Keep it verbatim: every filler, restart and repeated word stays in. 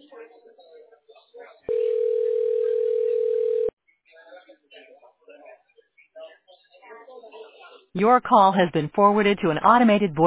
Your call has been forwarded to an automated voice.